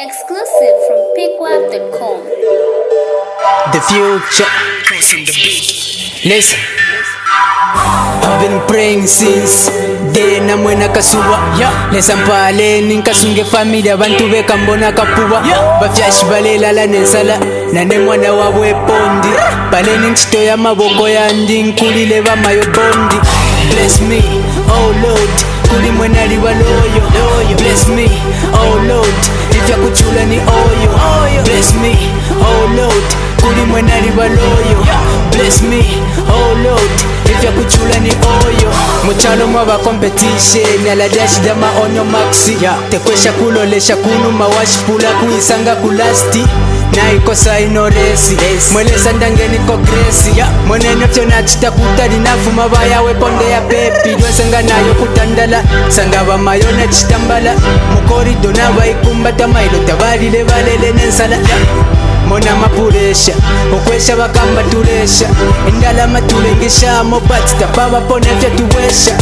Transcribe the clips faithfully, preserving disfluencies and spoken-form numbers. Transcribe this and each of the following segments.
Exclusive from pickwap dot com. The future. Listen. I've been praying since day na mwena kasuwa. Lesa mpale ninkasunge familia bantu beka mbona kapuwa. Bafyashi balela la nensala nane mwana wabwe pondi. Bale ninchito ya maboko yandi nkulile bamayo bondi. Bless me, oh Lord, kuli mwena liwa loyo. Bless me, oh Lord, ifya kuchula ni oyo. Bless me, oh Lord, kuli mwena liwa loyo. Bless me, oh Lord, ifya kuchula ni oyo. Muchalo mwaba competition ala dash dama onyo maxi. Tekwesha kulolesha kunu mawashi pula kuisanga kulasti. Na ikosa inoresi mwelesa ndangeni ko gresi mwenene fyo nachita kutali nafuma bayawe ponde ya pepi dwesenga nayo kutandala sangaba mayona chitambala mukorido nabayikumbata mailo tabalile balele nensala mona mapuresha okwesha bakamba tulesha endala matulengesha mobati tababa pone fyo tuwesha.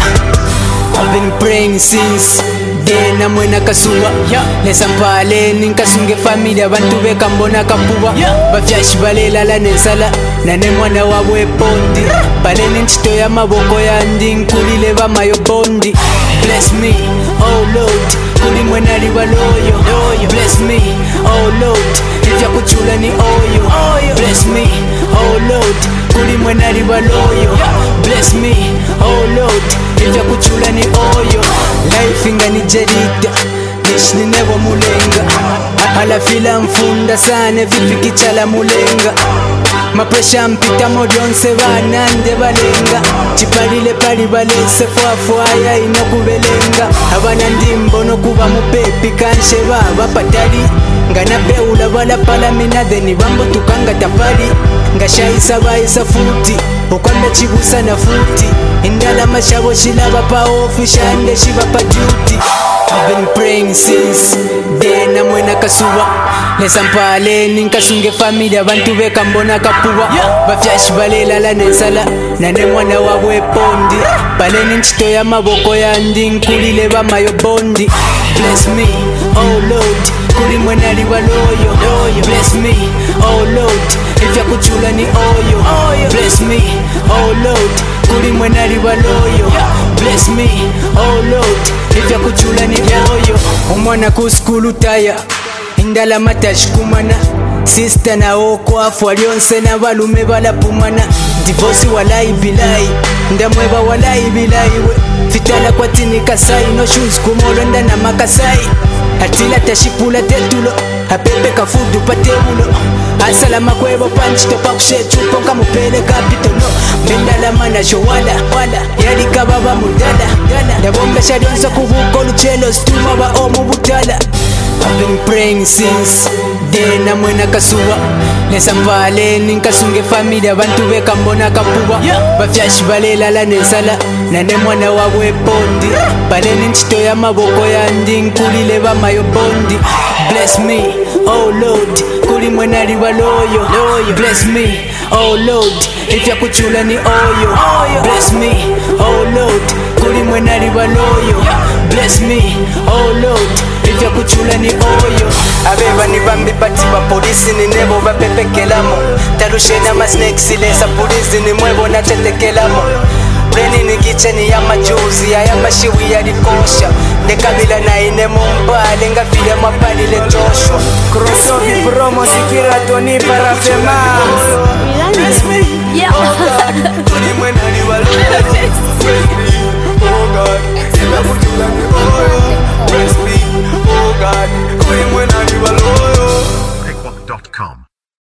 I've been praying since day na mwena kasuwa. Lesa mpale ninkasunge familia bantu beka mbona kapuwa. Bafyashi balela la nensala nane mwana wabwe pondi. Bale ninchito ya maboko yandi nkulile bamayo bondi. Bless me, oh Lord, kuli mwena liwa loyo. Bless me, oh Lord, ifya kuchula ni oyo. Bless me, oh Lord, kuli mwena liwa loyo. Bless me, oh Lord, ifya kuchula ni oyo. Life inga ni jerida nishni nebo mulenga. Ala fila mfunda sane vipi kichala mulenga. Mapresha mpita modionse banande balenga. Chipalile pali balese fuafuaya inokubelenga. Abana ndimbo no kuba mupepi kanshe baba patali. Ngana beula bala pala minadheni bambo tukanga tapali. Ngashaisa baisa futi ukwanda chibusa na futi. Indala mashabo shilaba pa ofishande shiba pa duty. I've been praying since day na mwena kasuwa. Lesa mpale ninkasunge familia bantu beka mbona kapuwa. Bafyashi balela la nensala nane mwana wabwe pondi. Bale ninchito ya maboko yandi nkulile bamayo bondi. Bless me, oh Lord, kuli mwena liwa loyo. Bless me, oh Lord, ifya kuchula ni oyo. Bless me, oh Lord, kuli mwena liwa loyo. Bless me, oh Lord, ifya kuchula ni oyo. Umwana kuskulu taya indala matashikumana. Sister na oko afu alionse na balume balapumana. Divorce walai bilai ndamweba walai bilai we. Fitala kwa tini kasai no shoes kumolonda na makasai. Atila tashipula tetulo hapepe kafudu patemulo. Asalama kwebo panchi topa kushetu ponga mupele kapitono. Mendala mana showala wala yali kababa mudala. Ndabomba shalionsa kuvuko luchelo stuma ba omu butala. I've been praying since day na mwena kasuwa. Lesa mpale ninkasunge familia bantu beka mbona kapuwa. Bafyashi balela la nensala nane mwana wabwe pondi. Bale ninchito ya maboko yandi nkulile bamayo bondi. Bless me, oh Lord, kuli mwena liwa loyo. Bless me, oh Lord, ifya kuchula ni oyo. Bless me, oh Lord, kuli mwena liwa loyo. Bless me, oh Lord, ifya kuchula ni oyo. Abeba ni bambi pati ba polisi ni nebo bapepekelamo. Tarushena ma snakes lesa polisi ni mwebo na tetekelamo. Breni ni kicheni ya majuzi ya ya mashiwi ya likosha. Ndekabila na ine mumbale ngafile mapali le joshua. Crossover promo sikira toni para fema.